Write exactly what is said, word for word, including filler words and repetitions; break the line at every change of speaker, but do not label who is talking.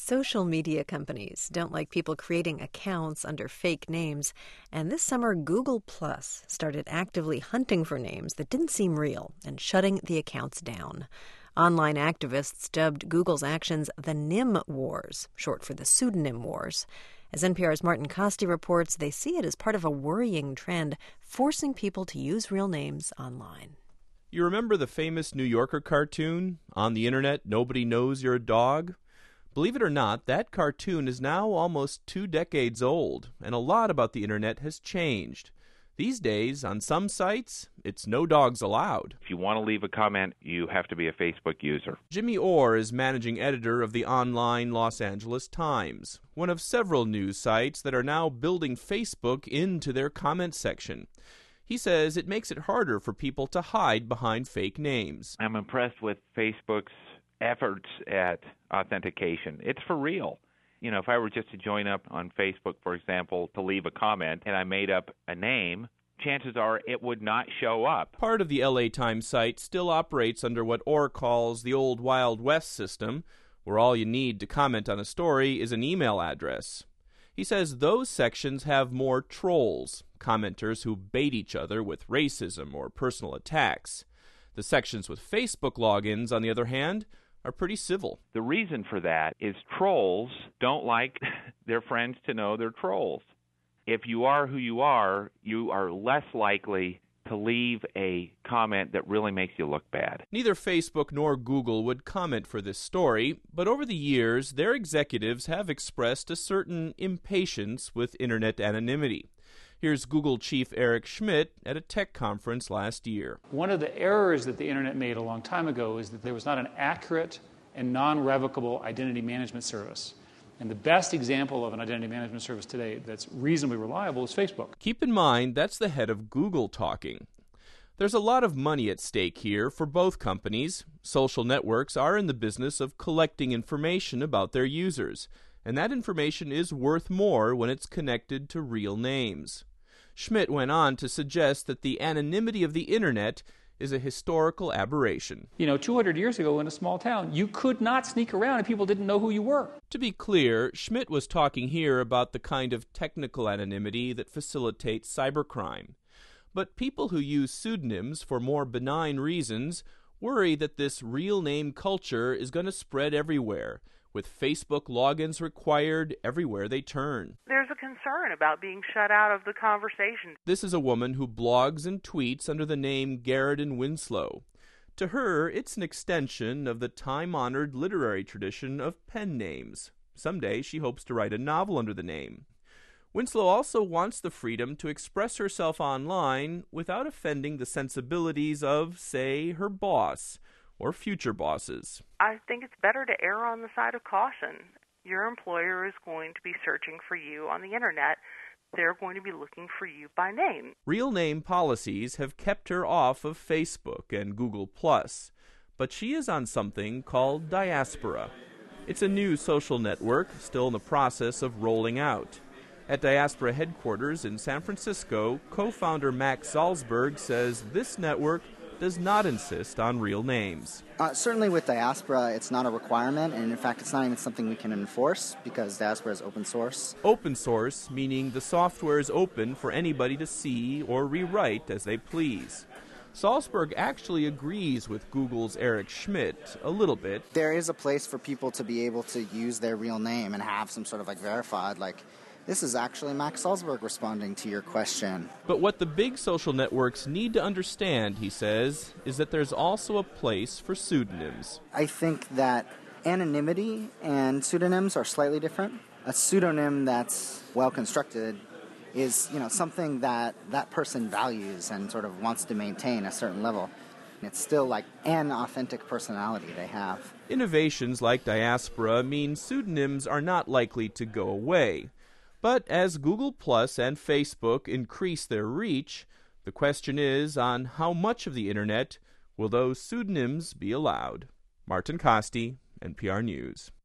Social media companies don't like people creating accounts under fake names, and this summer Google Plus started actively hunting for names that didn't seem real and shutting the accounts down. Online activists dubbed Google's actions the N I M Wars, short for the pseudonym wars. As N P R's Martin Costi reports, they see it as part of a worrying trend, forcing people to use real names online.
You remember the famous New Yorker cartoon, On the Internet, Nobody Knows You're a Dog? Believe it or not, that cartoon is now almost two decades old, and a lot about the Internet has changed. These days, on some sites, it's no dogs allowed.
If you want to leave a comment, you have to be a Facebook user.
Jimmy Orr is managing editor of the online Los Angeles Times, one of several news sites that are now building Facebook into their comment section. He says it makes it harder for people to hide behind fake names.
I'm impressed with Facebook's efforts at authentication. It's for real. You know, if I were just to join up on Facebook, for example, to leave a comment, and I made up a name, chances are it would not show up.
Part of the L A Times site still operates under what Orr calls the old Wild West system, where all you need to comment on a story is an email address. He says those sections have more trolls, commenters who bait each other with racism or personal attacks. The sections with Facebook logins, on the other hand, are pretty civil.
The reason for that is trolls don't like their friends to know they're trolls. If you are who you are, you are less likely to leave a comment that really makes you look bad.
Neither Facebook nor Google would comment for this story, but over the years, their executives have expressed a certain impatience with Internet anonymity. Here's Google chief Eric Schmidt at a tech conference last year.
One of the errors that the Internet made a long time ago is that there was not an accurate and non-revocable identity management service. And the best example of an identity management service today that's reasonably reliable is Facebook.
Keep in mind, that's the head of Google talking. There's a lot of money at stake here for both companies. Social networks are in the business of collecting information about their users, and that information is worth more when it's connected to real names. Schmidt went on to suggest that the anonymity of the Internet is a historical aberration.
You know, two hundred years ago in a small town, you could not sneak around and people didn't know who you were.
To be clear, Schmidt was talking here about the kind of technical anonymity that facilitates cybercrime. But people who use pseudonyms for more benign reasons worry that this real name culture is going to spread everywhere, with Facebook logins required everywhere they turn.
There's a concern about being shut out of the conversation.
This is a woman who blogs and tweets under the name Garrett Winslow. To her, it's an extension of the time-honored literary tradition of pen names. Someday she hopes to write a novel under the name. Winslow also wants the freedom to express herself online without offending the sensibilities of, say, her boss or future bosses.
I think it's better to err on the side of caution. Your employer is going to be searching for you on the Internet. They're going to be looking for you by name.
Real name policies have kept her off of Facebook and Google Plus, but she is on something called Diaspora. It's a new social network still in the process of rolling out. At Diaspora headquarters in San Francisco, co-founder Max Salzberg says this network does not insist on real names.
Uh, certainly with Diaspora, it's not a requirement, and in fact, it's not even something we can enforce because Diaspora is open source.
Open source, meaning the software is open for anybody to see or rewrite as they please. Salzberg actually agrees with Google's Eric Schmidt a little bit.
There is a place for people to be able to use their real name and have some sort of like verified, like, this is actually Max Salzberg responding to your question.
But what the big social networks need to understand, he says, is that there's also a place for pseudonyms.
I think that anonymity and pseudonyms are slightly different. A pseudonym that's well constructed is, you know, something that that person values and sort of wants to maintain a certain level. It's still like an authentic personality they have.
Innovations like Diaspora mean pseudonyms are not likely to go away. But as Google Plus and Facebook increase their reach, the question is on how much of the Internet will those pseudonyms be allowed. Martin Costi, N P R News.